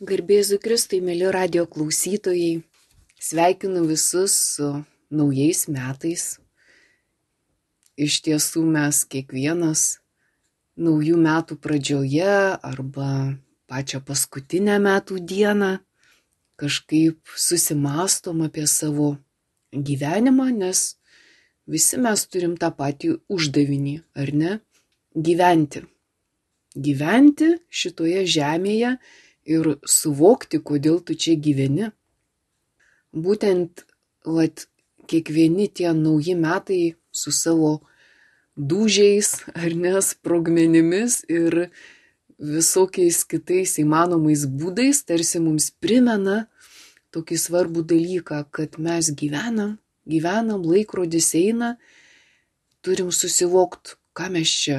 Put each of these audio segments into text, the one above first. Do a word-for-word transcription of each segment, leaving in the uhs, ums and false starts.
Garbėzu Kristui, mėly radijo klausytojai, sveikinu visus su naujais metais. Iš tiesų mes kiekvienas naujų metų pradžioje arba pačią paskutinę metų dieną kažkaip susimastom apie savo gyvenimą, nes visi mes turim tą patį uždavinį, ar ne? Gyventi. Gyventi šitoje žemėje ir suvokti, kodėl tu čia gyveni. Būtent vat, kiekvieni tie nauji metai su savo dūžiais ar ne sprogmenimis ir visokiais kitais įmanomais būdais tarsi mums primena tokį svarbų dalyką, kad mes gyvenam, gyvenam, laikrodis eina, turim susivokti, ką mes čia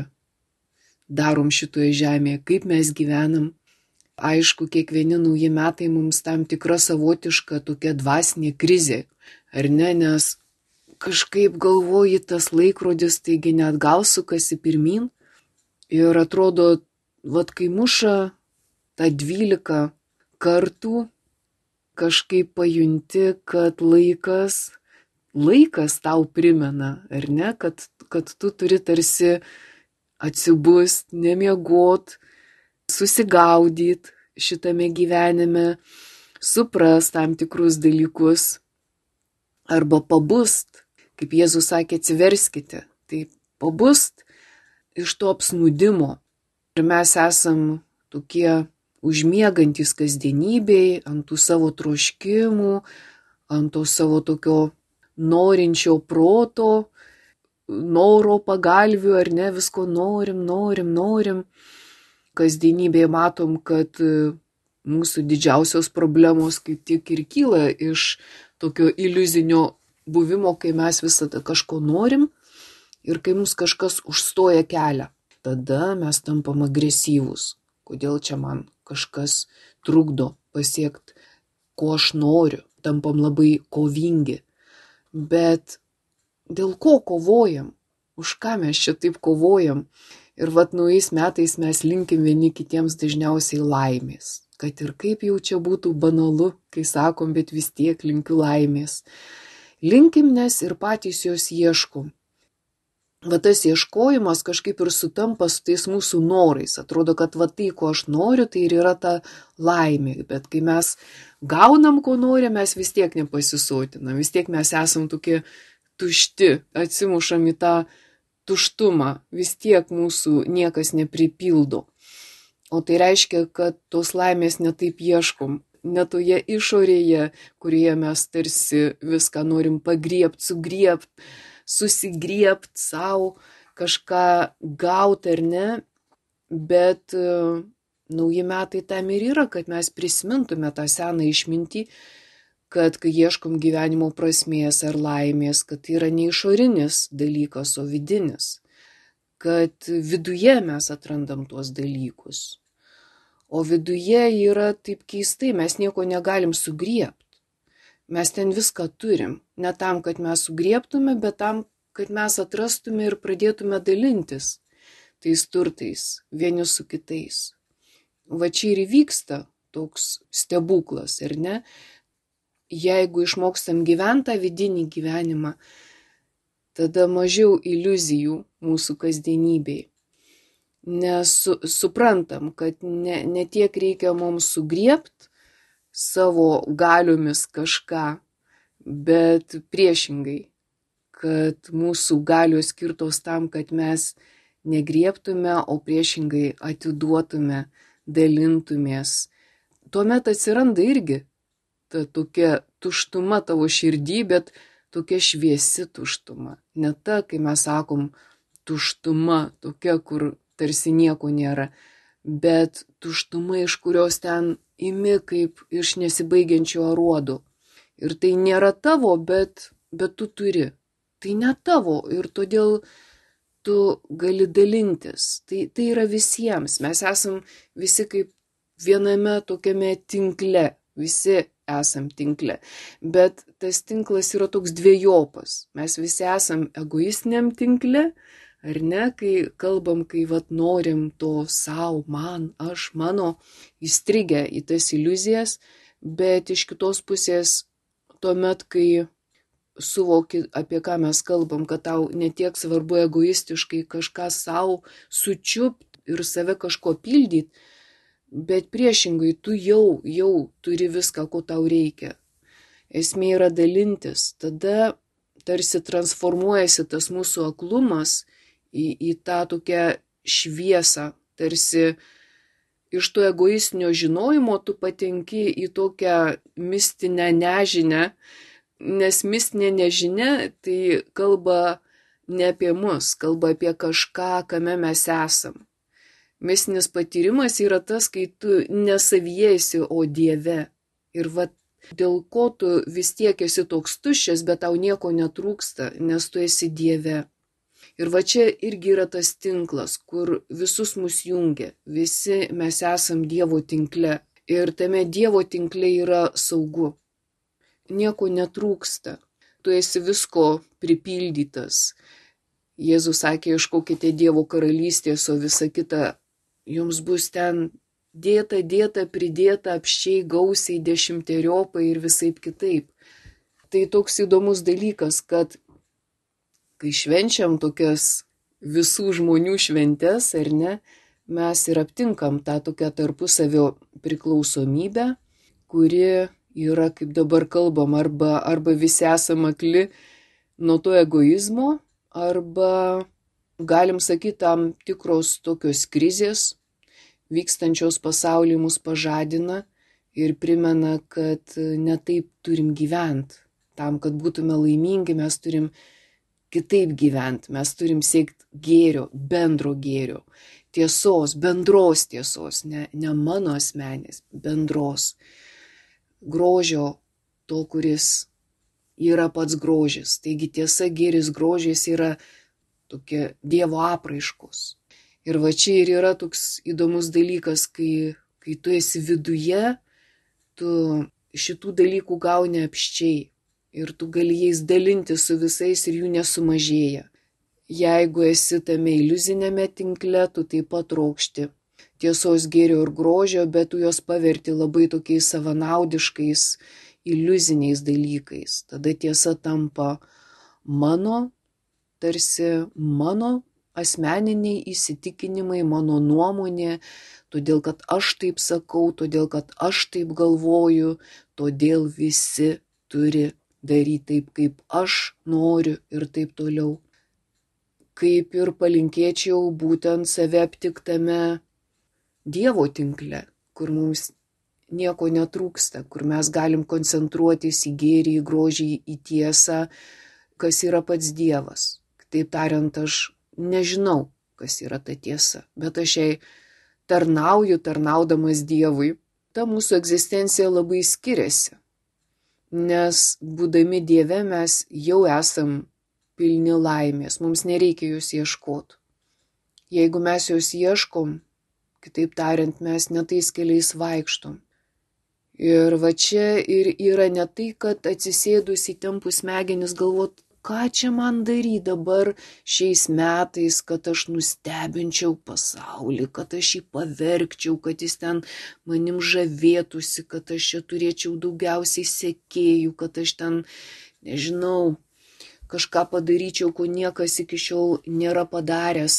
darom šitoje žemėje, kaip mes gyvenam. Aišku, kiekvieni nauji metai mums tam tikra savotiška tokia dvasinė krizė, ar ne, nes kažkaip galvoji tas laikrodis, taigi net gal sukasi pirmin ir atrodo, vat kai muša tą dvylika kartų, kažkaip pajunti, kad laikas, laikas tau primena, ar ne, kad, kad tu turi tarsi atsibust, nemiegot, susigaudyt šitame gyvenime, suprast tam tikrus dalykus arba pabust, kaip Jėzus sakė, atsiverskite, tai pabust iš to apsnūdimo. Ir mes esam tokie užmiegantys kasdienybėj, ant tų savo troškimų, ant to savo tokio norinčio proto, noro pagalvių, ar ne, visko norim, norim, norim. Kasdienybėje matom, kad mūsų didžiausios problemos kaip tik ir kyla iš tokio iliuzinio buvimo, kai mes visada kažko norim ir kai mums kažkas užstoja kelią. Tada mes tampam agresyvūs. Kodėl čia man kažkas trukdo pasiekti, ko aš noriu. Tampam labai kovingi. Bet dėl ko kovojam? Už ką mes čia taip kovojam? Ir vat naujais metais mes linkim vieni kitiems dažniausiai laimės. Kad ir kaip jau čia būtų banalu, kai sakom, bet vis tiek linkiu laimės. Linkim, nes ir patys jos ieškom. Va tas ieškojimas kažkaip ir sutampa su tais mūsų norais. Atrodo, kad va tai, ko aš noriu, tai ir yra ta laimė. Bet kai mes gaunam, ko norim, mes vis tiek nepasisotinam. Vis tiek mes esam tokie tušti, atsimušam į tą tuštumą, vis tiek mūsų niekas nepripildo. O tai reiškia, kad tos laimės netaip ieškom, ne toje išorėje, kurioje mes tarsi viską norim pagriebt, sugriebt, susigriebt savo, kažką gauti ar ne, bet uh, nauji metai tam ir yra, kad mes prisimintume tą seną išmintį, kad kai ieškom gyvenimo prasmės ar laimės, kad tai yra ne išorinis dalykas, o vidinis. Kad viduje mes atrandam tuos dalykus. O viduje yra taip keistai, mes nieko negalim sugriebti. Mes ten viską turim. Ne tam, kad mes sugriebtume, bet tam, kad mes atrastume ir pradėtume dalintis tais turtais vieni su kitais. Va čia ir vyksta toks stebuklas, ar ne? Jeigu išmokstam gyventi tą vidinį gyvenimą, tada mažiau iliuzijų mūsų kasdienybėj. Nes su, suprantam, kad ne, ne tiek reikia mums sugriebt savo galiomis kažką, bet priešingai, kad mūsų galios skirtos tam, kad mes negriebtume, o priešingai atiduotume, dalintumės. Tuomet atsiranda irgi ta tokia tuštuma tavo širdį, bet tokia šviesi tuštuma. Ne ta, kai mes sakom tuštuma, tokia, kur tarsi nieko nėra, bet tuštuma, iš kurios ten imi kaip iš nesibaigiančio aruodo. Ir tai nėra tavo, bet, bet tu turi. Tai ne tavo ir todėl tu gali dalintis. Tai, tai yra visiems. Mes esam visi kaip viename tokiame tinkle. Visi esam tinkle, bet tas tinklas yra toks dviejopas. Mes visi esam egoistiniam tinkle, Ar ne, kai kalbam, kai vat norim to savo, man, aš, mano, įstrigę į tas iliuzijas, bet iš kitos pusės tuomet, kai suvoki, apie ką mes kalbam, kad tau netiek svarbu egoistiškai kažką savo sučiupt ir save kažko pildyti, bet priešingai tu jau, jau turi viską, ko tau reikia. Esmė yra dalintis, tada tarsi transformuojasi tas mūsų aklumas į, į tą tokią šviesą, tarsi iš to egoistinio žinojimo tu patenki į tokią mistinę nežinę, nes mistinė nežinia tai kalba ne apie mus, kalba apie kažką, kame mes esam. Mistinis patyrimas yra tas, kai tu nesavyje esi, o Dieve. Ir va, dėl ko tu vis tiek esi toks tuščias, bet tau nieko netrūksta, nes tu esi Dieve. Ir va čia irgi yra tas tinklas, kur visus mus jungia. Visi mes esam Dievo tinkle. Ir tame Dievo tinkle yra saugu. Nieko netrūksta. Tu esi visko pripildytas. Jėzus sakė, ieškokite Dievo karalystės, o visa kita jums bus ten dėta, dėta, pridėta apščiai, gausiai, dešimteriopai ir visaip kitaip. Tai toks įdomus dalykas, kad kai švenčiam tokias visų žmonių šventes, ar ne, mes ir aptinkam tą tokią tarpusavio priklausomybę, kuri yra, kaip dabar kalbam, arba, arba visi esam akli nuo to egoizmo, arba galim sakyti tam tikros tokios krizės, vykstančios pasaulyje mus pažadina ir primena, kad ne taip turim gyventi. Tam, kad būtume laimingi, mes turim kitaip gyventi, mes turim siekti gėrio, bendro gėrio, tiesos, bendros tiesos, ne, ne mano asmenės, bendros. Grožio, to, kuris yra pats grožis. Taigi tiesa, gėris, grožis yra tokie Dievo apraiškos. Ir va čia ir yra toks įdomus dalykas, kai, kai tu esi viduje, tu šitų dalykų gauni apščiai ir tu gali jais dalinti su visais ir jų nesumažėja. Jeigu esi tame iliuzinėme tinkle, tu taip pat trokšti tiesos, gėrio ir grožio, bet tu jos paverti labai tokiais savanaudiškais, iliuziniais dalykais. Tada tiesa tampa mano, tarsi mano asmeniniai įsitikinimai, mano nuomonė, todėl kad aš taip sakau, todėl kad aš taip galvoju, todėl visi turi daryti taip, kaip aš noriu ir taip toliau. Kaip ir palinkėčiau būtent save aptiktame Dievo tinkle, kur mums nieko netrūksta, kur mes galim koncentruotis į gėrį, į grožį, į tiesą, kas yra pats Dievas. Taip tariant, aš nežinau, kas yra ta tiesa, bet aš jai tarnauju, tarnaudamas Dievui. Ta mūsų egzistencija labai skiriasi, nes būdami Dieve mes jau esam pilni laimės, mums nereikia jos ieškoti. Jeigu mes jos ieškom, kitaip tariant, mes ne tais keliais vaikštom. Ir va čia ir yra ne tai, kad atsisėdus į tempus smegenis galvot, ką čia man daryti dabar šiais metais, kad aš nustebinčiau pasaulį, kad aš jį paverkčiau, kad jis ten manim žavėtųsi, kad aš čia turėčiau daugiausiai sekėjų, kad aš ten, nežinau, kažką padaryčiau, ko niekas iki šiol nėra padaręs.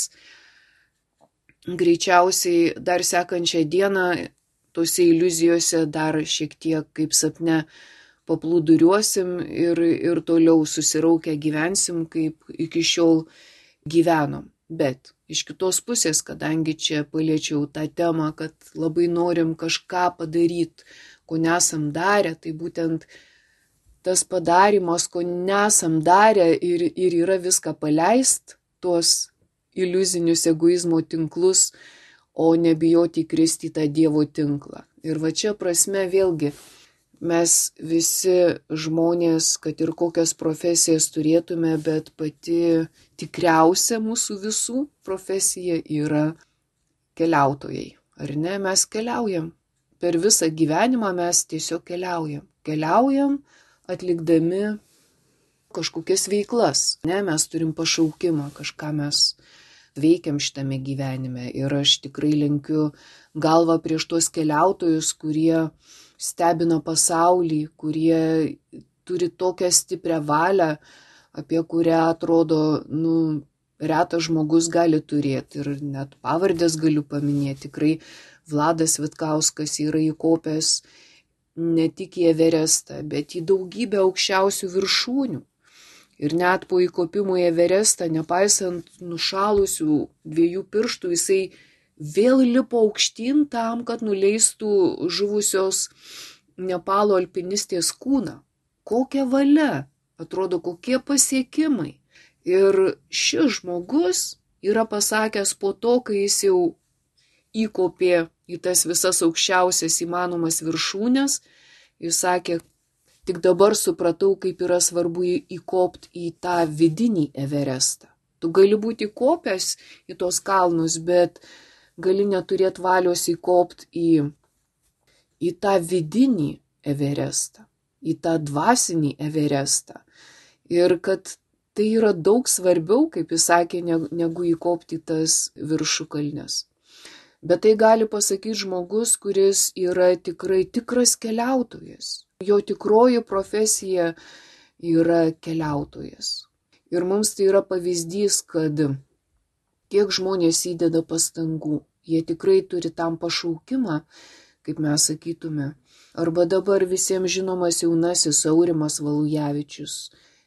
Greičiausiai dar sekančią dieną tose iliuzijose dar šiek tiek kaip sapne paplūduriuosim ir, ir toliau susiraukę gyvensim, kaip iki šiol gyvenom. Bet iš kitos pusės, kadangi čia paliečiau tą temą, kad labai norim kažką padaryti, ko nesam darę, tai būtent tas padarimas, ko nesam darę ir, ir yra viską paleist, tuos iliuzinius egoizmo tinklus, o nebijoti įkristi į tą Dievo tinklą. Ir va čia prasme vėlgi, mes visi žmonės, kad ir kokias profesijas turėtume, bet pati tikriausia mūsų visų profesija yra keliautojai. Ar ne? Mes keliaujam. Per visą gyvenimą mes tiesiog keliaujam. Keliaujam atlikdami kažkokias veiklas. Ne, mes turim pašaukimą, kažką mes veikiam šitame gyvenime. Ir aš tikrai lenkiu galvą prieš tuos keliautojus, kurie stebina pasaulį, kurie turi tokią stiprią valią, apie kurią atrodo, nu, retas žmogus gali turėti. Ir net pavardės galiu paminėti. Tikrai Vladas Vitkauskas yra įkopęs ne tik į Everestą, bet į daugybę aukščiausių viršūnių. Ir net po įkopimo į Everestą, nepaisant nušalusių dviejų pirštų, jisai vėl lipo aukštyn tam, kad nuleistų žuvusios Nepalo alpinistės kūną. Kokia valia, atrodo, kokie pasiekimai. Ir šis žmogus yra pasakęs po to, kai jis jau įkopė į tas visas aukščiausias įmanomas viršūnes, jis sakė, tik dabar supratau, kaip yra svarbu įkopti į tą vidinį Everestą. Tu gali būti įkopęs į tos kalnus, bet gali neturėti valios įkopti į, į tą vidinį Everestą, į tą dvasinį Everestą. Ir kad tai yra daug svarbiau, kaip jis sakė, negu įkopti į tas viršukalnes. Bet tai gali pasakyti žmogus, kuris yra tikrai tikras keliautojas. Jo tikroji profesija yra keliautojas. Ir mums tai yra pavyzdys, kad kiek žmonės įdeda pastangų, jie tikrai turi tam pašaukimą, kaip mes sakytume. Arba dabar visiems žinomas jaunasis Aurimas Valujavičius.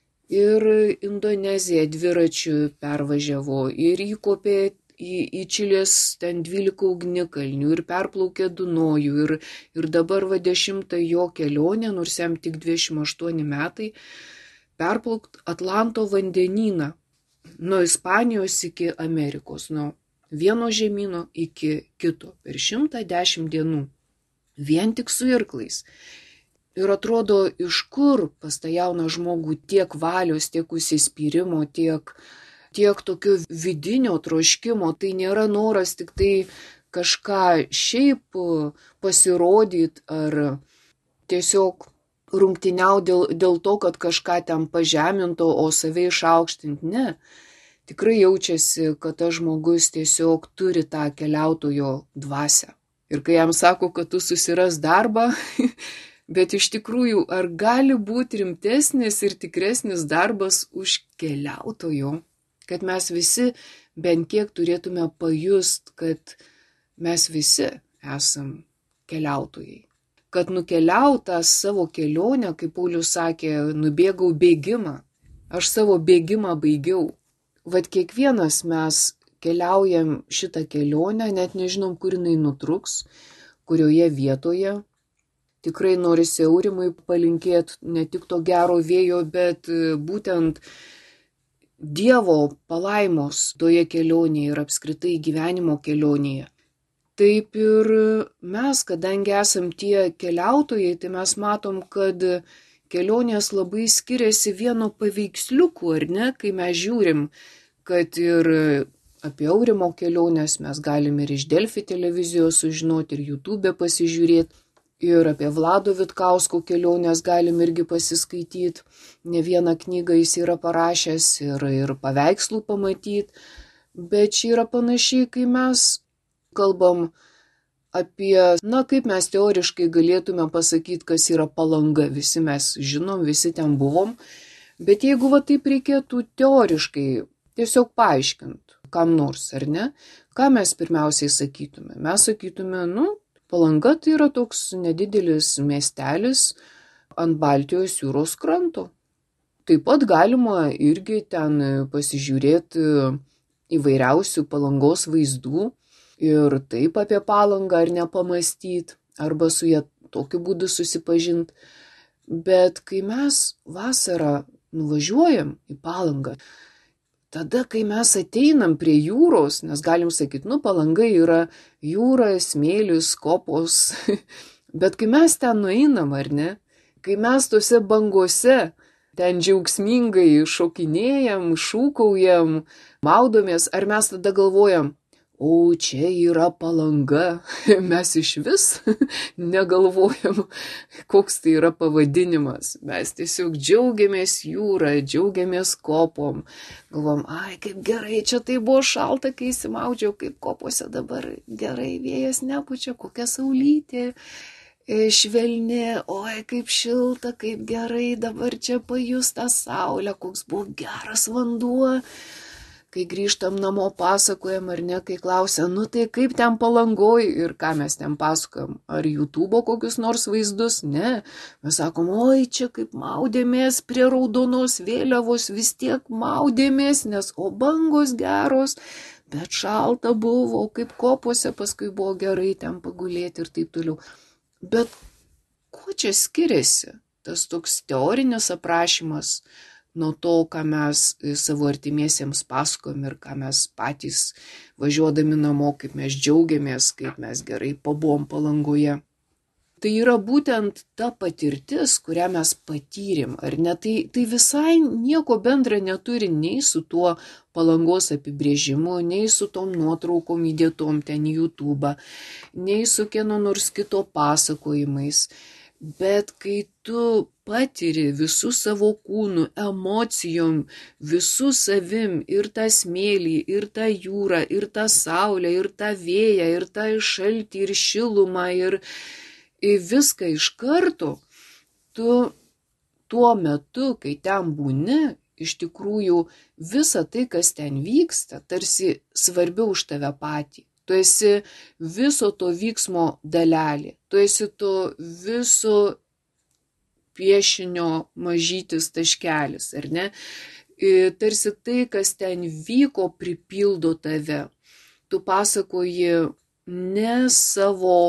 Ir Indoneziją dviračiu pervažiavo ir įkopė į, į Čilės ten dvylika ugnikalnių ir perplaukė Dunojų. Ir, ir dabar va dešimta jo kelionė, nors jam tik dvidešimt aštuoni metai, perplaukt Atlanto vandenyną nuo Ispanijos iki Amerikos, nuo vieno žemyno iki kito per šimtą dešimt dienų. Vien tik su irklais. Ir atrodo, iš kur pas tą jauną žmogų tiek valios, tiek užsispyrimo, tiek, tiek tokio vidinio troškimo. Tai nėra noras tik tai kažką šiaip pasirodyti ar tiesiog rungtyniauti dėl, dėl to, kad kažką ten pažeminto, o save išaukštinti. Ne. Tikrai jaučiasi, kad tas žmogus tiesiog turi tą keliautojo dvasią. Ir kai jam sako, kad tu susiras darbą, bet iš tikrųjų, ar gali būti rimtesnis ir tikresnis darbas už keliautojo? Kad mes visi bent kiek turėtume pajust, kad mes visi esam keliautojai. Kad nukeliautą savo kelionę, kaip Paulius sakė, nubėgau bėgimą. Aš savo bėgimą baigiau. Vat kiekvienas mes keliaujam šitą kelionę, net nežinom, kur jinai nutruks, kurioje vietoje. Tikrai norisi Aurimui palinkėti ne tik to gero vėjo, bet būtent Dievo palaimos toje kelionėje ir apskritai gyvenimo kelionėje. Taip ir mes, kadangi esam tie keliautojai, tai mes matom, kad kelionės labai skiriasi vieno paveiksliuku, ar ne, kai mes žiūrim, kad ir apie Aurimo kelionės mes galime ir iš Delfi televizijos sužinoti, ir YouTube pasižiūrėti, ir apie Vlado Vitkausko kelionės galim irgi pasiskaityti. Ne vieną knygą jis yra parašęs ir, ir paveikslų pamatyti, bet čia yra panašiai, kai mes kalbam apie, na, kaip mes teoriškai galėtume pasakyti, kas yra Palanga. Visi mes žinom, visi ten buvom, bet jeigu va taip reikėtų teoriškai tiesiog paaiškinti kam nors, ar ne, ką mes pirmiausiai sakytume? Mes sakytume, nu, Palanga tai yra toks nedidelis miestelis ant Baltijos jūros kranto. Taip pat galima irgi ten pasižiūrėti įvairiausių Palangos vaizdų ir taip apie Palangą ar nepamastyti, arba su ją tokiu būdu susipažinti. Bet kai mes vasarą nuvažiuojam į Palangą, tada, kai mes ateinam prie jūros, nes galim sakyti, nu, Palanga yra jūra, smėlis, kopos, bet kai mes ten nueinam, ar ne, kai mes tose bangose ten džiaugsmingai šokinėjam, šūkaujam, maudomės, ar mes tada galvojam, o čia yra Palanga. Mes iš vis negalvojam, koks tai yra pavadinimas. Mes tiesiog džiaugiamės jūrą, džiaugiamės kopom. Galvom, ai, kaip gerai, čia tai buvo šalta, kai įsimaudžiau, kaip kopose dabar gerai, vėjas nepučia, kokia saulytė švelni, oi, kaip šilta, kaip gerai, dabar čia pajus tą saulę, koks buvo geras vanduo. Kai grįžtam namo pasakojam ar ne, kai klausia, nu tai kaip ten Palangoj ir ką mes ten pasakojam, ar YouTube'o kokius nors vaizdus, ne, mes sakom, oi, čia kaip maudėmės prie raudonos vėliavos, vis tiek maudėmės, nes o bangos geros, bet šalta buvo, kaip kopose, paskui buvo gerai ten pagulėti ir taip toliau. Bet kuo čia skiriasi tas toks teorinis aprašymas nuo to, ką mes savo artimiesiems pasakojam ir ką mes patys važiuodami namo, kaip mes džiaugiamės, kaip mes gerai pabuvom Palangoje. Tai yra būtent ta patirtis, kurią mes patyrėm, ar ne? Tai, tai visai nieko bendra neturi nei su tuo Palangos apibrėžimu, nei su tom nuotraukom įdėtom ten į YouTube, nei su kieno nors kito pasakojimais. Bet kai tu patiri visų savo kūnų, emocijom, visų savim, ir tą smėlį, ir tą jūrą, ir tą saulę, ir tą vėją, ir tą šaltį, ir šilumą, ir viską iš karto, tu tuo metu, kai ten būni, iš tikrųjų visa tai, kas ten vyksta, tarsi svarbiau už tave patį. Tu esi viso to vyksmo dalelė, tu esi to viso piešinio mažytis taškelis, ar ne? Tarsi tai, kas ten vyko, pripildo tave. Tu pasakoji ne savo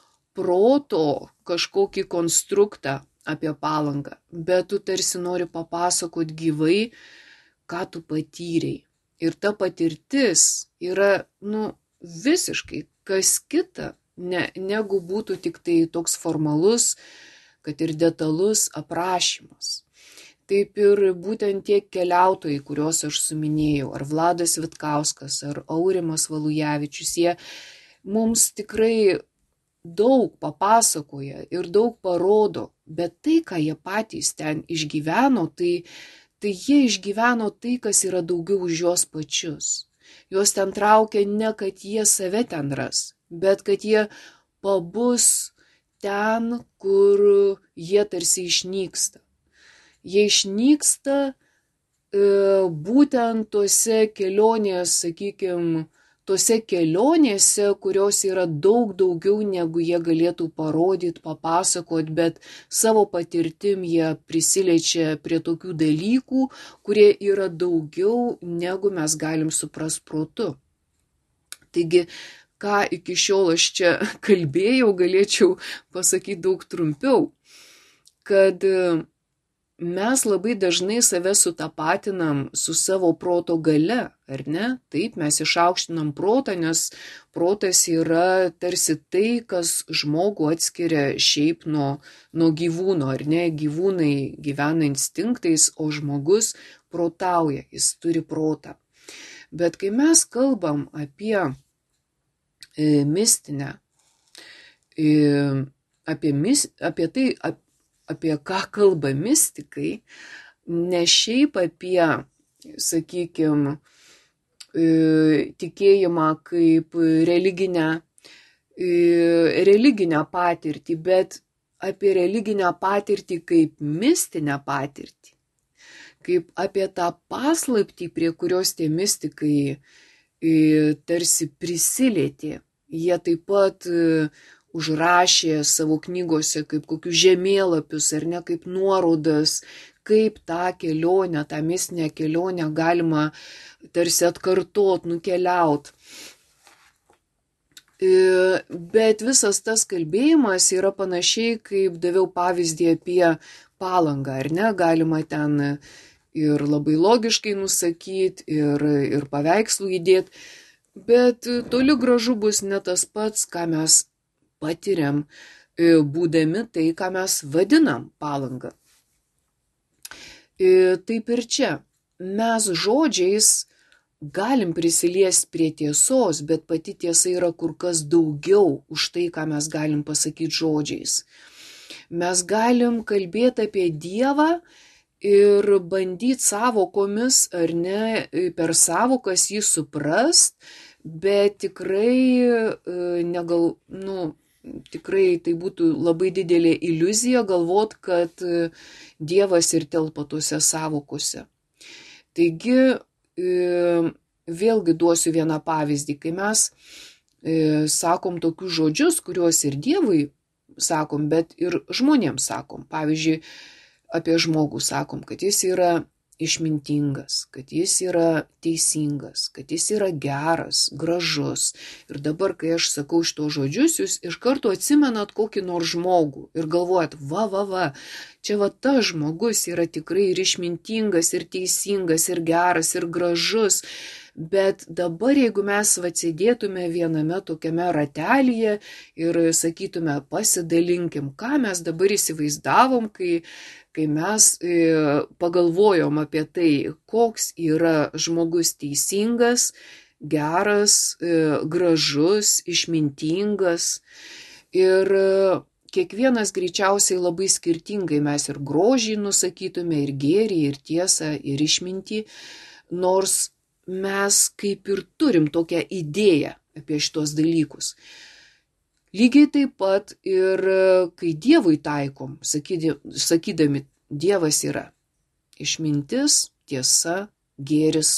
proto kažkokį konstruktą apie Palangą, bet tu tarsi nori papasakot gyvai, ką tu patyrei. Ir ta patirtis yra, nu, visiškai kas kita, ne, negu būtų tik tai toks formalus, kad ir detalus aprašymas. Taip ir būtent tie keliautojai, kuriuos aš suminėjau, ar Vladas Vitkauskas, ar Aurimas Valujavičius, jie mums tikrai daug papasakoja ir daug parodo, bet tai, ką jie patys ten išgyveno, tai, tai jie išgyveno tai, kas yra daugiau už juos pačius. Juos ten traukia ne, kad jie save ten ras, bet kad jie pabus ten, kur jie tarsi išnyksta. Jie išnyksta e, būtent tose kelionės, sakykime, tose kelionėse, kurios yra daug daugiau, negu jie galėtų parodyti, papasakoti, bet savo patirtim jie prisiliečia prie tokių dalykų, kurie yra daugiau, negu mes galim suprast protu. Taigi, ką iki šiol aš čia kalbėjau, galėčiau pasakyti daug trumpiau, kad mes labai dažnai save sutapatinam su savo proto galia, ar ne? Taip, mes išaukštinam protą, nes protas yra tarsi tai, kas žmogų atskiria šiaip nuo, nuo gyvūno, ar ne? Gyvūnai gyvena instinktais, o žmogus protauja, jis turi protą. Bet kai mes kalbam apie e, mistinę, e, apie, mis, apie tai, apie apie ką kalba mistikai, ne šiaip apie, sakykime, tikėjimą kaip religinę, religinę patirtį, bet apie religinę patirtį kaip mistinę patirtį, kaip apie tą paslaptį, prie kurios tie mistikai tarsi prisilietė. Jie taip pat užrašė savo knygose kaip kokius žemėlapius ar ne, kaip nuorodas, kaip tą kelionę, tą mistinę kelionę galima tarsi atkartot, nukeliaut. Bet visas tas kalbėjimas yra panašiai, kaip daviau pavyzdį apie Palangą, ar ne, galima ten ir labai logiškai nusakyti, ir, ir paveikslų įdėti, bet toli gražu bus ne tas pats, ką mes patiriam, būdami tai, ką mes vadinam Palanga. Taip ir čia. Mes žodžiais galim prisiliesti prie tiesos, bet pati tiesa yra kur kas daugiau už tai, ką mes galim pasakyti žodžiais. Mes galim kalbėti apie Dievą ir bandyti savokomis ar ne per savokas jį suprast, bet tikrai negal, nu, tikrai tai būtų labai didelė iliuzija galvot, kad Dievas ir telpa tuose savokose. Taigi, vėlgi duosiu vieną pavyzdį, kai mes sakom tokius žodžius, kuriuos ir Dievui sakom, bet ir žmonėms sakom. Pavyzdžiui, apie žmogų sakom, kad jis yra išmintingas, kad jis yra teisingas, kad jis yra geras, gražus. Ir dabar, kai aš sakau šito žodžius, jūs iš karto atsimenat kokį nors žmogų ir galvojat, va, va, va, čia va tas žmogus yra tikrai ir išmintingas, ir teisingas, ir geras, ir gražus. Bet dabar, jeigu mes atsėdėtume viename tokiame ratelyje ir sakytume, pasidalinkim, ką mes dabar įsivaizdavom, kai, kai mes e, pagalvojom apie tai, koks yra žmogus teisingas, geras, e, gražus, išmintingas. Ir e, kiekvienas greičiausiai labai skirtingai mes ir grožį nusakytume, ir gėrį, ir tiesą, ir išmintį, nors mes kaip ir turim tokią idėją apie šitos dalykus. Lygiai taip pat ir kai Dievui taikom, sakydami, Dievas yra išmintis, tiesa, gėris,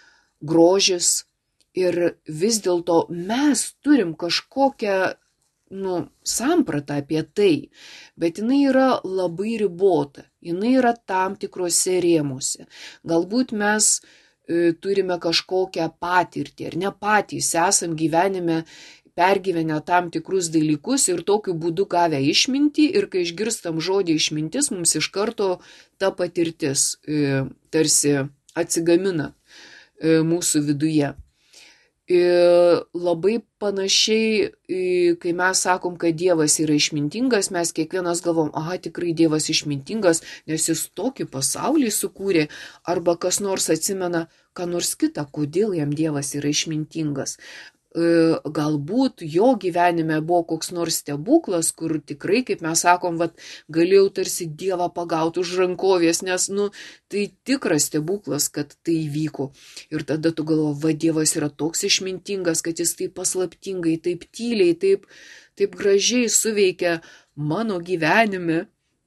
grožis ir vis dėlto mes turim kažkokią nu, sampratą apie tai, bet jinai yra labai ribota, jinai yra tam tikrose rėmuose. Galbūt mes turime kažkokią patirtį, ar ne patys esam gyvenime pergyvenę tam tikrus dalykus ir tokiu būdu gavę išmintį ir kai išgirstam žodį išmintis, mums iš karto ta patirtis e, tarsi atsigamina e, mūsų viduje. E, labai panašiai, e, kai mes sakom, kad Dievas yra išmintingas, mes kiekvienas galvom, aha, tikrai Dievas išmintingas, nes jis tokį pasaulį sukūrė, arba kas nors atsimena, ką nors kitą, kodėl jam Dievas yra išmintingas. E, galbūt jo gyvenime buvo koks nors stebuklas, kur tikrai, kaip mes sakom, vat, galėjau tarsi Dievą pagauti už rankovės, nes, nu, tai tikras stebuklas, kad tai įvyko. Ir tada tu galvo, va, Dievas yra toks išmintingas, kad jis taip paslaptingai, taip tyliai, taip, taip gražiai suveikia mano gyvenime.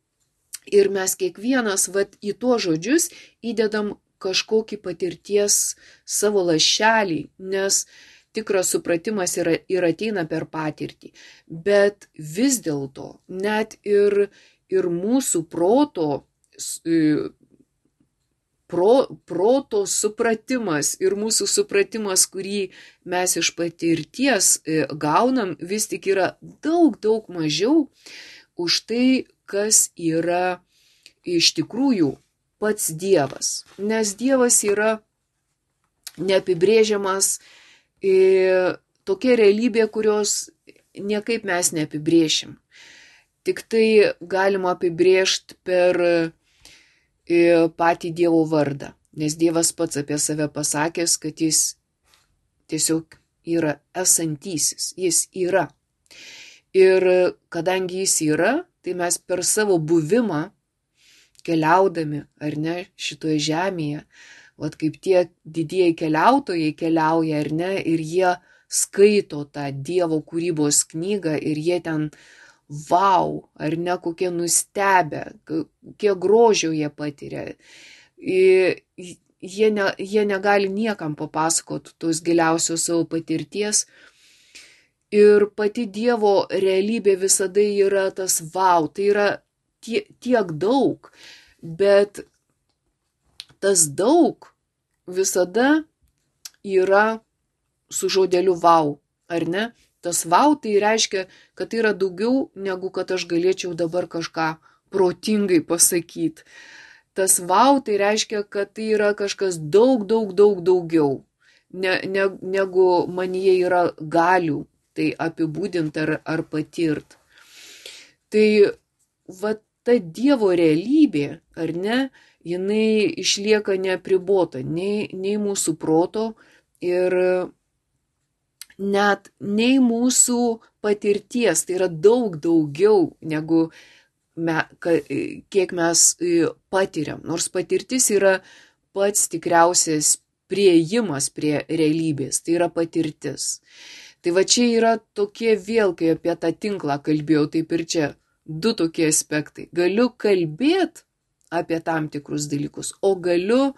Ir mes kiekvienas, vat, į tuos žodžius įdedam kažkokį patirties savo lašelį, nes tikras supratimas yra, ir ateina per patirtį. Bet vis dėlto net ir, ir mūsų proto, pro, proto supratimas ir mūsų supratimas, kurį mes iš patirties gaunam, vis tik yra daug, daug mažiau už tai, kas yra iš tikrųjų pats Dievas. Nes Dievas yra neapibrėžiamas, tokia realybė, kurios niekaip mes neapibrėšim. Tik tai galima apibrėžti per patį Dievo vardą. Nes Dievas pats apie save pasakęs, kad jis tiesiog yra esantysis. Jis yra. Ir kadangi jis yra, tai mes per savo buvimą, keliaudami, ar ne, šitoje žemėje, vat kaip tie didieji keliautojai keliauja, ar ne, ir jie skaito tą Dievo kūrybos knygą ir jie ten, vau, ar ne, kokie nustebę, kiek grožio jie patiria. Jie, ne, jie negali niekam papasakoti tos giliausios savo patirties. Ir pati Dievo realybė visada yra tas vau, tai yra tie, tiek daug, bet tas daug visada yra su žodeliu vau, ar ne? Tas vau tai reiškia, kad tai yra daugiau negu kad aš galėčiau dabar kažką protingai pasakyti. Tas vau tai reiškia, kad tai yra kažkas daug, daug, daug daugiau, ne, ne, negu manyje yra galių tai apibūdinti ar, ar patirt. Tai va ta Dievo realybė, ar ne, jinai išlieka neapribota nei, nei mūsų proto ir net nei mūsų patirties. Tai yra daug daugiau negu me, ka, kiek mes patiriam. Nors patirtis yra pats tikriausias priėjimas prie realybės, tai yra patirtis. Tai va čia yra tokie vėl, kai apie tą tinklą kalbėjau, taip ir čia du tokie aspektai. Galiu kalbėti apie tam tikrus dalykus, o galiu,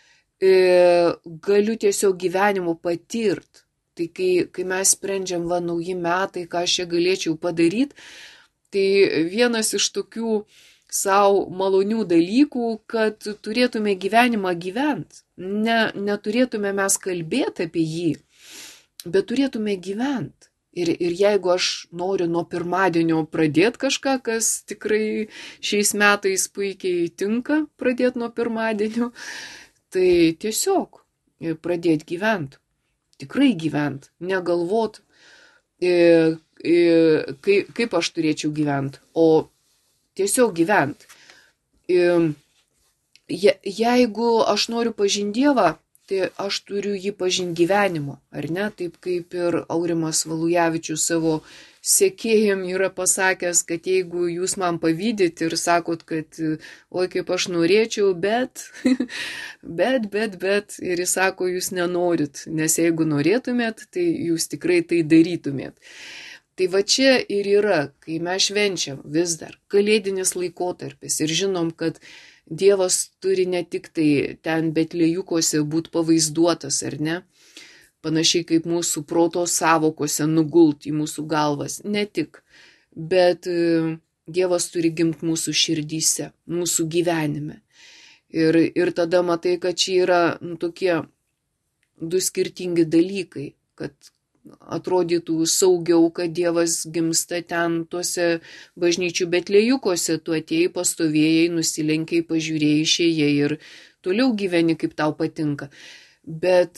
e, galiu tiesiog gyvenimu patirti. Tai kai, kai mes sprendžiam, va, nauji metai, ką aš čia galėčiau padaryti, tai vienas iš tokių savo malonių dalykų, kad turėtume gyvenimą gyventi. Ne, neturėtume mes kalbėti apie jį, bet turėtume gyventi. Ir, ir jeigu aš noriu nuo pirmadienio pradėti kažką, kas tikrai šiais metais puikiai tinka pradėti nuo pirmadienio, tai tiesiog pradėti gyventi. Tikrai gyventi, negalvot, e, e, kaip, kaip aš turėčiau gyventi, o tiesiog gyventi. E, je, jeigu aš noriu pažinti Dievą, tai aš turiu jį pažinti gyvenimu, ar ne? Taip kaip ir Aurimas Valujavičius savo sekėjam yra pasakęs, kad jeigu jūs man pavydit ir sakot, kad oi kaip aš norėčiau, bet, bet, bet, bet, ir jis sako, jūs nenorit, nes jeigu norėtumėt, tai jūs tikrai tai darytumėt. Tai va čia ir yra, kai mes švenčiam vis dar kalėdinis laikotarpis ir žinom, kad Dievas turi ne tik tai ten Betlėjukuose būti pavaizduotas, ar ne? Panašiai kaip mūsų proto savokose nugult į mūsų galvas. Ne tik, bet Dievas turi gimti mūsų širdyse, mūsų gyvenime. Ir, ir tada matai, kad čia yra nu, tokie du skirtingi dalykai, kad atrodytų saugiau, kad Dievas gimsta ten tuose bažnyčių Betlėjukuose, tu atėjai, pastovėjai, nusilenkiai, pažiūrėjai, išėjai ir toliau gyveni, kaip tau patinka. Bet,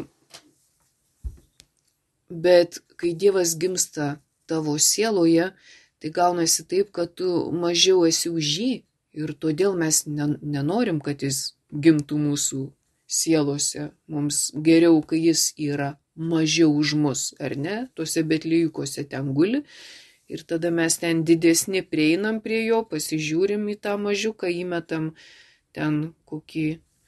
bet kai Dievas gimsta tavo sieloje, tai gaunasi taip, kad tu mažiau esi už jį ir todėl mes nenorim, kad jis gimtų mūsų sielose. Mums geriau, kai jis yra mažiau už mus, ar ne, tuose Betlėjukuose ten guli ir tada mes ten didesni prieinam prie jo, pasižiūrim į tą mažiuką, įmetam ten kokį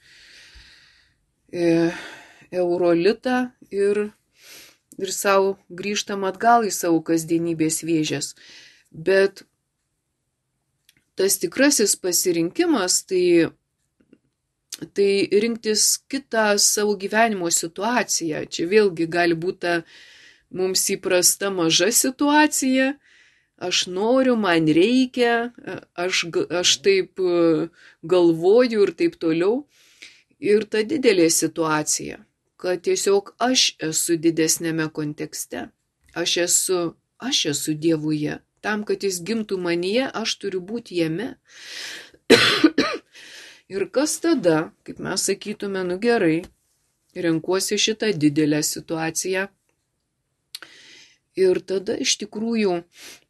e, eurolitą ir, ir savo grįžtam atgal į savo kasdienybės vėžes. Bet tas tikrasis pasirinkimas, tai tai rinktis kitą savo gyvenimo situaciją. Čia vėlgi gali būti ta mums įprasta maža situacija. Aš noriu, man reikia, aš, aš taip galvoju ir taip toliau. Ir ta didelė situacija, kad tiesiog aš esu didesnėme kontekste. Aš esu, aš esu Dievuje. Tam, kad jis gimtų manyje, aš turiu būti jame. Ir kas tada, kaip mes sakytume, nu gerai, renkuosi šitą didelę situaciją. Ir tada iš tikrųjų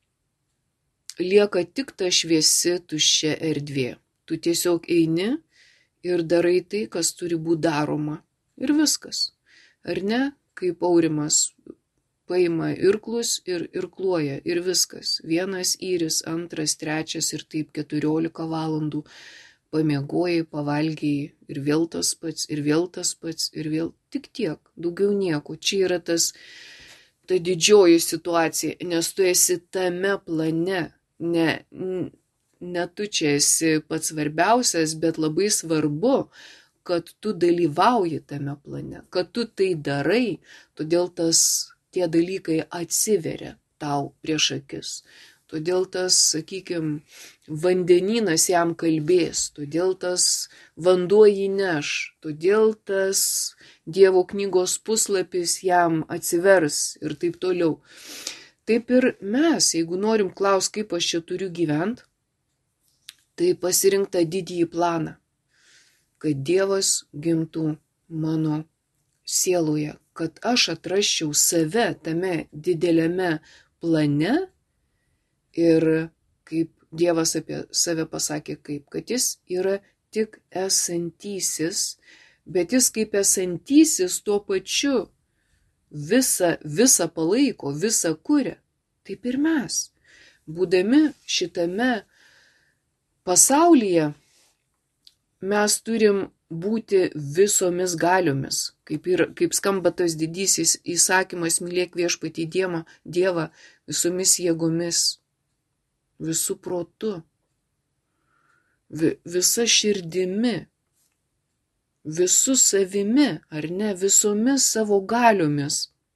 lieka tik ta šviesi tuščia erdvė. Tu tiesiog eini ir darai tai, kas turi būti daroma. Ir viskas. Ar ne? Kaip Aurimas paima irklus ir irkluoja. Ir viskas. Vienas įris, antras, trečias ir taip keturiolika valandų. Pamiegojai, pavalgiai ir vėl tas pats, ir vėl tas pats, ir vėl tik tiek, daugiau nieko. Čia yra tas, ta didžioji situacija, nes tu esi tame plane, ne, ne tu čia esi pats svarbiausias, bet labai svarbu, kad tu dalyvauji tame plane, kad tu tai darai, todėl tas, tie dalykai atsiveria tau prieš akis. Todėl tas, sakykime, vandenynas jam kalbės, todėl tas vanduo jį neš, todėl tas Dievo knygos puslapis jam atsivers ir taip toliau. Taip ir mes, jeigu norim klaus, kaip aš čia turiu gyventi, tai pasirink tą didįjį planą, kad Dievas gimtų mano sieloje, kad aš atrasčiau save tame dideliame plane. Ir kaip Dievas apie save pasakė, kaip, kad jis yra tik esantysis, bet jis kaip esantysis tuo pačiu visą, visą palaiko, visą kuria. Taip ir mes, būdami šitame pasaulyje, mes turim būti visomis galiomis, kaip, ir, kaip skamba tas didysis įsakymas, mylėk viešpatį Dievą, Dievą visomis jėgomis, visų protu, vi, visa širdimi, visų savimi, ar ne, visomis savo galiomis.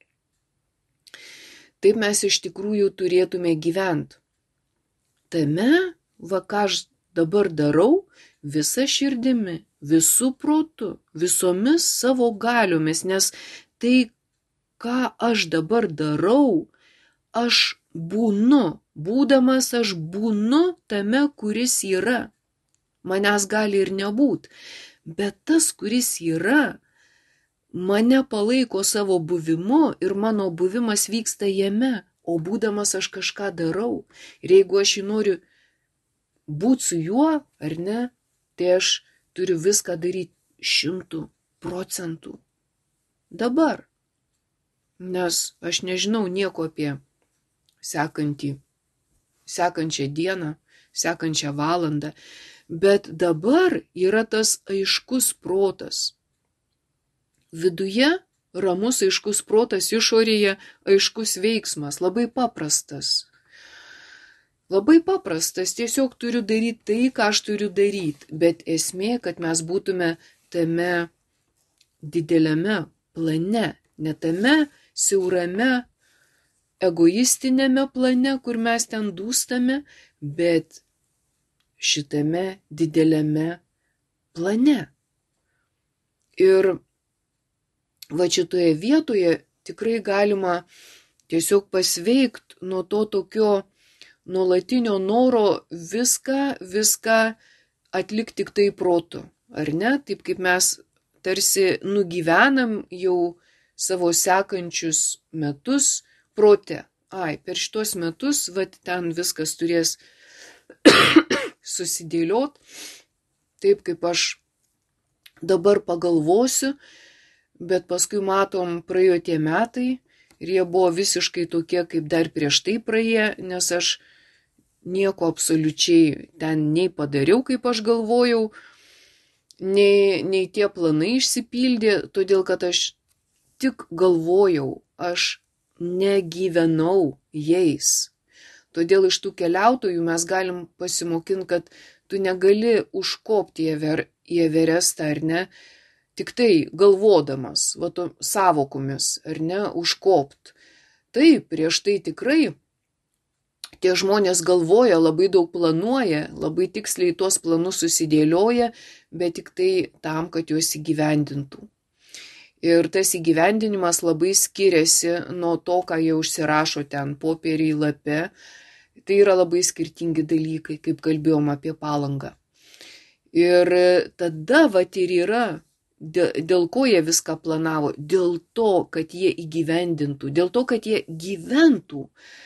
Taip mes iš tikrųjų turėtume gyventi. Tame, va ką aš dabar darau, visa širdimi, visų protu, visomis savo galiomis, nes tai, ką aš dabar darau, aš būnu, būdamas aš būnu tame, kuris yra. Manęs gali ir nebūt, bet tas, kuris yra, mane palaiko savo buvimu ir mano buvimas vyksta jame, o būdamas aš kažką darau. Ir jeigu aš jį noriu būti su juo, ar ne, tai aš turiu viską daryti šimtų procentų. Dabar. Nes aš nežinau nieko apie sekantį, sekančią dieną, sekančią valandą, bet dabar yra tas aiškus protas. Viduje ramus aiškus protas, išorėje aiškus veiksmas, labai paprastas. Labai paprastas, tiesiog turiu daryti tai, ką aš turiu daryti, bet esmė, kad mes būtume tame dideliame plane, ne tame siaurame egoistinėme plane, kur mes ten dūstame, bet šitame dideliame plane. Ir va šitoje vietoje tikrai galima tiesiog pasveikti nuo to tokio nuolatinio noro viską, viską atlikti tik tai protu, ar ne? Taip kaip mes tarsi nugyvenam jau savo sekančius metus prote. Ai, per šitos metus, va ten viskas turės susidėliot, taip kaip aš dabar pagalvosiu, bet paskui matom, praėjo tie metai ir jie buvo visiškai tokie, kaip dar prieš tai praėję, nes aš nieko absoliučiai ten nei padariau, kaip aš galvojau, nei, nei tie planai išsipildė, todėl kad aš tik galvojau, aš negyvenau jais. Todėl iš tų keliautojų mes galim pasimokinti, kad tu negali užkopti į Everestą, ar ne, tik tai galvodamas, va to savokomis, ar ne, užkopt. Taip, prieš tai tikrai tie žmonės galvoja, labai daug planuoja, labai tiksliai tuos planus susidėlioja, bet tik tai tam, kad juos įgyvendintų. Ir tas įgyvendinimas labai skiriasi nuo to, ką jie užsirašo ten popierį lape. Tai yra labai skirtingi dalykai, kaip kalbėjom apie Palangą. Ir tada vat ir yra, dėl ko jie viską planavo, dėl to, kad jie įgyvendintų, dėl to, kad jie gyventų,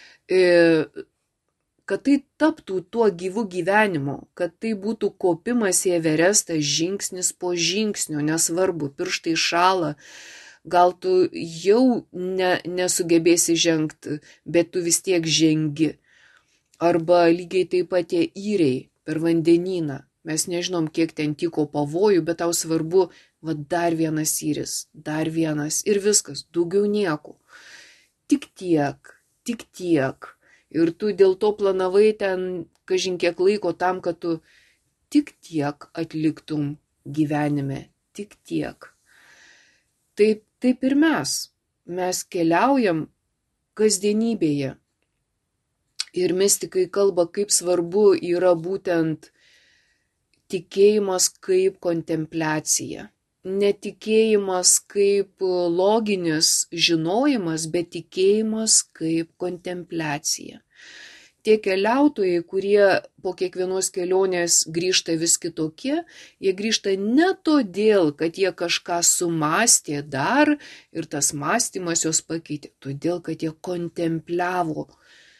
kad tai taptų tuo gyvu gyvenimu, kad tai būtų kopimas į Everestą žingsnis po žingsnio, nesvarbu, pirštai šąla, gal tu jau ne, nesugebėsi žengti, bet tu vis tiek žengi. Arba lygiai taip pat tie įriai per vandenyną. Mes nežinom, kiek ten tiko pavojų, bet tau svarbu, va dar vienas įris, dar vienas ir viskas, daugiau nieko. Tik tiek, tik tiek. Ir tu dėl to planavai ten kažin kiek laiko tam, kad tu tik tiek atliktum gyvenime, tik tiek. Taip, taip ir mes. Mes keliaujam kasdienybėje. Ir mistikai kalba, kaip svarbu yra būtent tikėjimas kaip kontempliacija. Netikėjimas kaip loginis žinojimas, bet tikėjimas kaip kontempliacija. Tie keliautojai, kurie po kiekvienos kelionės grįžta vis kitokie, jie grįžta ne todėl, kad jie kažką sumastė dar ir tas mąstymas juos pakeitė, todėl, kad jie kontempliavo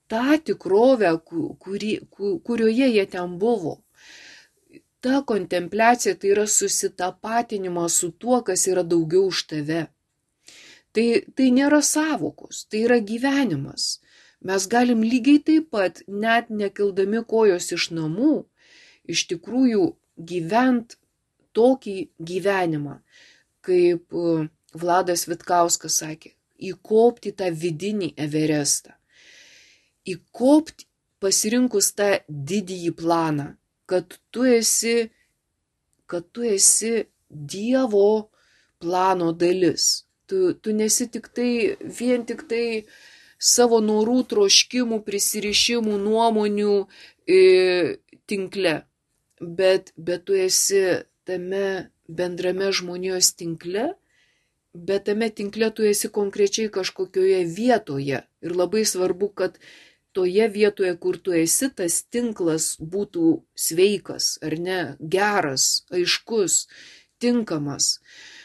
tą tikrovę, kuri, kurioje jie ten buvo. Ta kontempliacija tai yra susitapatinimas su tuo, kas yra daugiau už tave. Tai, tai nėra sąvokos, tai yra gyvenimas. Mes galim lygiai taip pat, net nekildami kojos iš namų, iš tikrųjų gyvent tokį gyvenimą, kaip Vladas Vitkauskas sakė, įkopti tą vidinį Everestą. Įkopti pasirinkus tą didįjį planą, kad tu esi, kad tu esi Dievo plano dalis. Tu, tu nesi tik tai, vien tik tai savo norų, troškimų, prisirišimų, nuomonių e, tinkle, bet, bet tu esi tame bendrame žmonijos tinkle, bet tame tinkle tu esi konkrečiai kažkokioje vietoje. Ir labai svarbu, kad toje vietoje, kur tu esi, tas tinklas būtų sveikas, ar ne, geras, aiškus, tinkamas.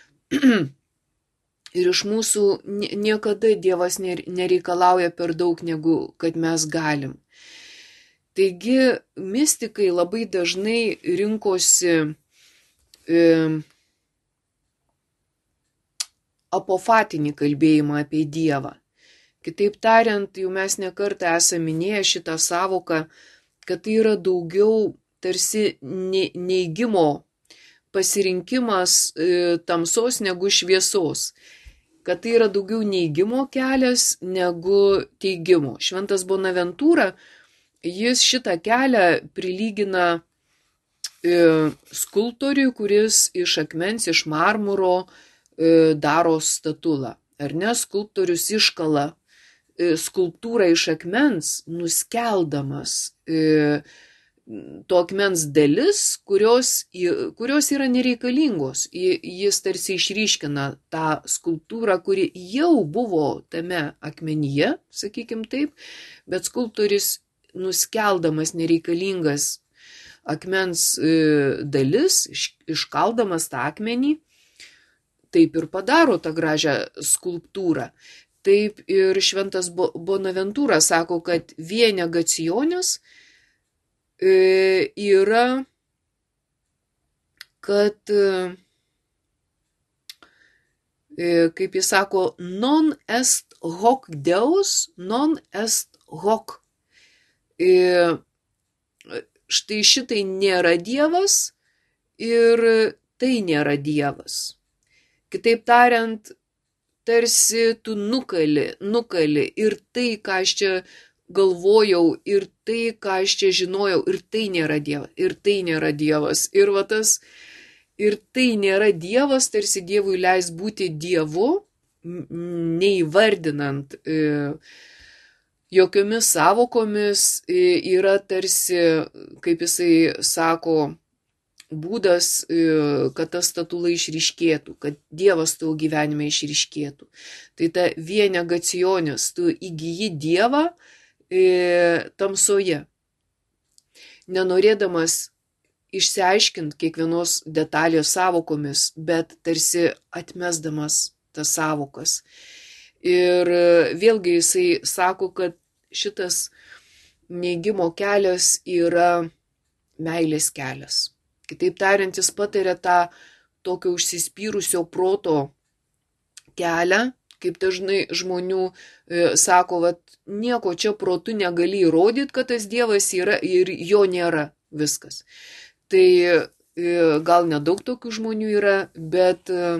Ir iš mūsų niekada Dievas nereikalauja per daug, negu kad mes galim. Taigi mistikai labai dažnai rinkosi e, apofatinį kalbėjimą apie Dievą. Kitaip tariant, jau mes nekartą esame minėję šitą savoką, kad tai yra daugiau tarsi neigimo pasirinkimas e, tamsos negu šviesos. Kad tai yra daugiau neigimo kelias negu teigimo. Šventas Bonaventūra, jis šitą kelią prilygina e, skulptoriui, kuris iš akmens, iš marmuro e, daro statulą. Ar ne, skulptorius iškala e, skulptūrą iš akmens, nuskeldamas e, to akmens dalis, kurios, kurios yra nereikalingos. Jis tarsi išryškina tą skulptūrą, kuri jau buvo tame akmenyje, sakykim taip, bet skulptorius nuskeldamas nereikalingas akmens dalis, iškaldamas tą akmenį, taip ir padaro tą gražią skulptūrą. Taip ir šventas Bonaventūra sako, kad vie negacionis yra, kad, kaip jis sako, non est hoc Deus, non est hoc. Štai šitai nėra Dievas ir tai nėra Dievas. Kitaip tariant, tarsi tu nukali, nukali ir tai, ką aš čia galvojau, ir tai, ką aš čia žinojau, ir tai nėra Dievas, ir tai nėra Dievas. Ir va tas, ir tai nėra Dievas, tarsi Dievui leis būti Dievu, neįvardinant e, jokiomis savokomis, e, yra tarsi, kaip jisai sako, būdas, e, kad ta statula išryškėtų, kad Dievas tavo gyvenime išryškėtų. Tai ta vie negacionis, tu įgyji Dievą tamsoje, nenorėdamas išsiaiškinti kiekvienos detalės savokomis, bet tarsi atmesdamas tas savokas. Ir vėlgi jisai sako, kad šitas neigimo kelias yra meilės kelias. Kitaip tariant, jis patiria tą tokio užsispyrusio proto kelią, kaip dažnai žmonių e, sako, vat, nieko čia protu negali įrodyti, kad tas Dievas yra ir jo nėra, viskas. Tai e, gal nedaug tokių žmonių yra, bet e,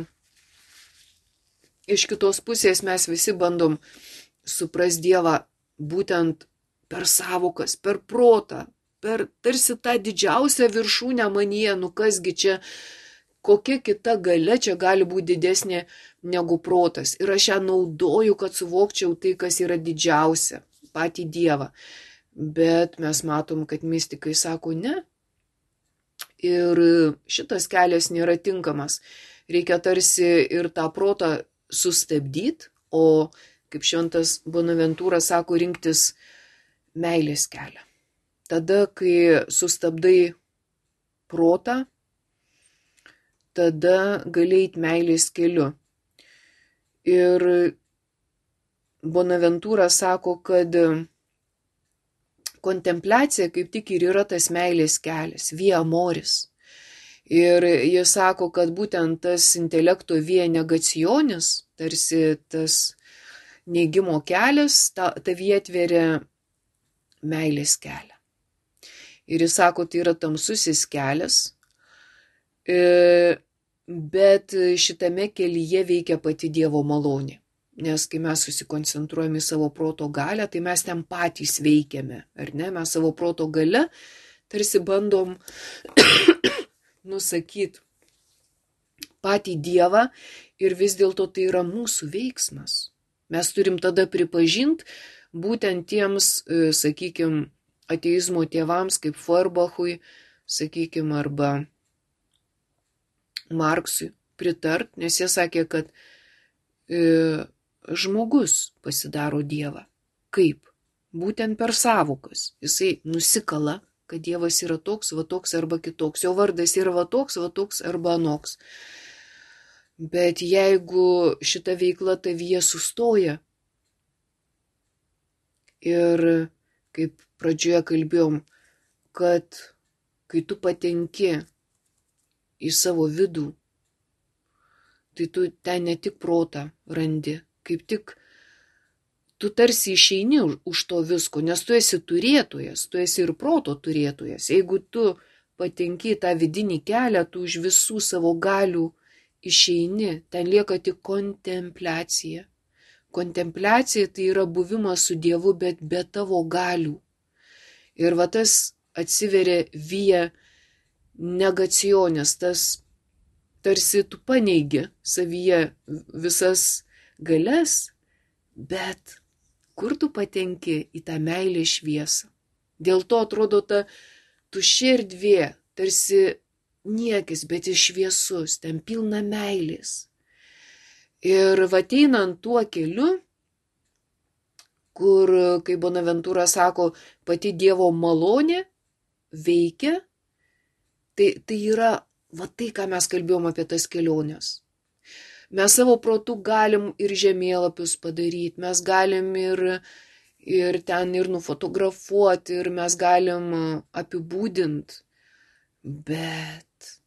iš kitos pusės mes visi bandom suprasti Dievą būtent per savokas, per protą, per tarsi tą didžiausią viršūnę manyje, nu kasgi čia, kokia kita galia čia gali būti didesnė negu protas. Ir aš ją naudoju, kad suvokčiau tai, kas yra didžiausia, patį Dievą. Bet mes matom, kad mistikai sako ne. Ir šitas kelias nėra tinkamas. Reikia tarsi ir tą protą sustabdyti, o, kaip šventas Bonaventūra sako, rinktis meilės kelią. Tada, kai sustabdai protą, tada gali eiti meilės keliu. Ir Bonaventūra sako, kad kontempliacija kaip tik ir yra tas meilės kelias, via amoris. Ir jis sako, kad būtent tas intelekto via negacionis, tarsi tas neigimo kelias, ta, tavyje atveria meilės kelią. Ir jis sako, tai yra tamsusis kelias, bet šitame kelyje veikia pati Dievo malonė. Nes kai mes susikoncentruojame į savo proto galią, tai mes ten patys veikiame, ar ne? Mes savo proto gale tarsi bandom nusakyti patį Dievą ir vis dėlto tai yra mūsų veiksmas. Mes turim tada pripažinti būtent tiems, sakykime, ateizmo tėvams kaip Feuerbachui, sakykime, arba Marksui pritart, nes jie sakė, kad e, žmogus pasidaro Dievą. Kaip? Būtent per sąvokas. Jisai nusikala, kad Dievas yra toks, va toks arba kitoks. Jo vardas yra va toks, va toks arba anoks. Bet jeigu šita veikla tavyje sustoja ir kaip pradžioje kalbėjom, kad kai tu patenki į savo vidų, tai tu ten ne tik protą randi, kaip tik tu tarsi išeini už to visko, nes tu esi turėtojas, tu esi ir proto turėtojas. Jeigu tu patenki į tą vidinį kelią, tu už visų savo galių išeini, ten lieka tik kontempliacija. Kontempliacija tai yra buvimas su Dievu, bet be tavo galių. Ir va tas atsiveria via negacionis, tas tarsi tu paneigi savyje visas galias, bet kur tu patenki į tą meilę šviesą. Dėl to atrodo ta tuščia erdvė, tarsi niekis, bet jis šviesus, ten pilna meilės. Ir ateinant tuo keliu, kur, kaip Bonaventūra sako, pati Dievo malonė veikia, tai, tai yra va tai, ką mes kalbėjom apie tas keliones. Mes savo protu galim ir žemėlapius padaryti, mes galim ir, ir ten ir nufotografuoti, ir mes galim apibūdinti, bet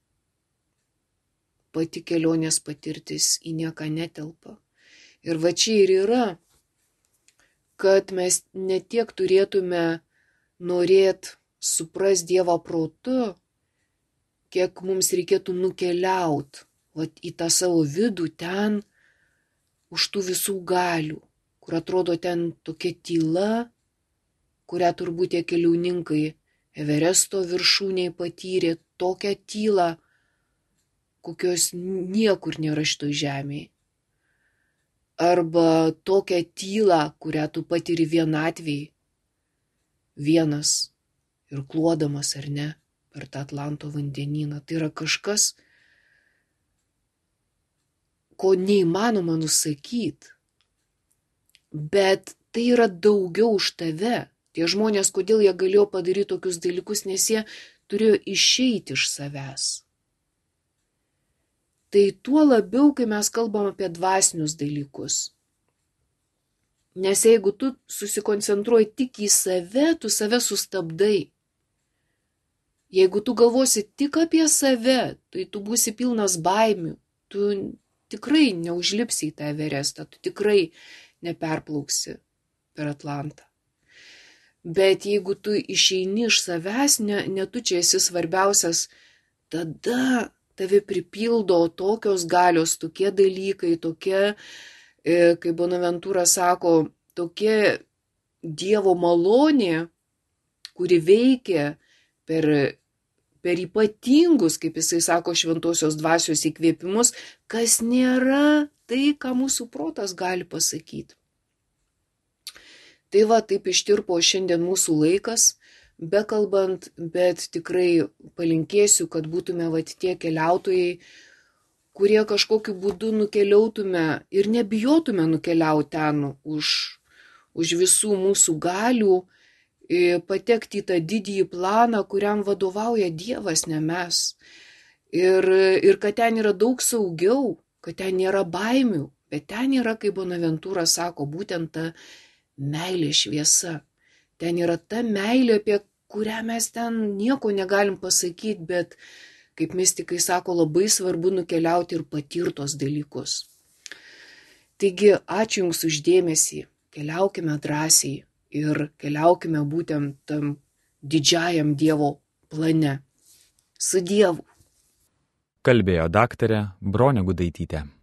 pati kelionės patirtis į nieką netelpa. Ir va čia ir yra, kad mes ne tiek turėtume norėti suprasti Dievą protu, kiek mums reikėtų nukeliauti vat, į tą savo vidų ten, už tų visų galių, kur atrodo ten tokia tyla, kurią turbūt tie keliauninkai Everesto viršūnėje patyrė, tokią tylą, kokios niekur nėra šitoj žemėje. Arba tokią tylą, kurią tu patiri vienatvėj, vienas ir kluodamas ar ne, per tą Atlanto vandenyną. Tai yra kažkas, ko neįmanoma nusakyti, bet tai yra daugiau už tave. Tie žmonės, kodėl jie galėjo padaryti tokius dalykus, nes jie turėjo išeiti iš savęs. Tai tuo labiau, kai mes kalbam apie dvasinius dalykus. Nes jeigu tu susikoncentruoji tik į save, tu save sustabdai. Jeigu tu galvosi tik apie save, tai tu būsi pilnas baimių. Tu tikrai neužlipsi į tą Everestą, tu tikrai neperplauksi per Atlantą. Bet jeigu tu išeini iš savęs, ne, ne tu čia esi svarbiausias, tada tave pripildo tokios galios, tokie dalykai, tokie, kaip Bonaventūra sako, tokia Dievo malonė, kuri veikia per, per ypatingus, kaip jisai sako, šventosios dvasios įkvėpimus, kas nėra tai, ką mūsų protas gali pasakyti. Tai va, taip ištirpo šiandien mūsų laikas, bekalbant, bet tikrai palinkėsiu, kad būtume va tie keliautojai, kurie kažkokiu būdu nukeliautume ir nebijotume nukeliauti ten už, už visų mūsų galių, patekti į tą didįjį planą, kuriam vadovauja Dievas, ne mes. Ir, ir kad ten yra daug saugiau, kad ten nėra baimių, bet ten yra, kaip Bonaventūra sako, būtent ta meilė šviesa. Ten yra ta meilė, apie kurią mes ten nieko negalim pasakyti, bet, kaip mistikai sako, labai svarbu nukeliauti ir patirtos dalykus. Taigi, ačiū Jums uždėmesį, keliaukime drąsiai ir keliaukime būtent tam didžiajam Dievo plane. Su Dievu. Kalbėjo daktarė Bronė Gudaitytė.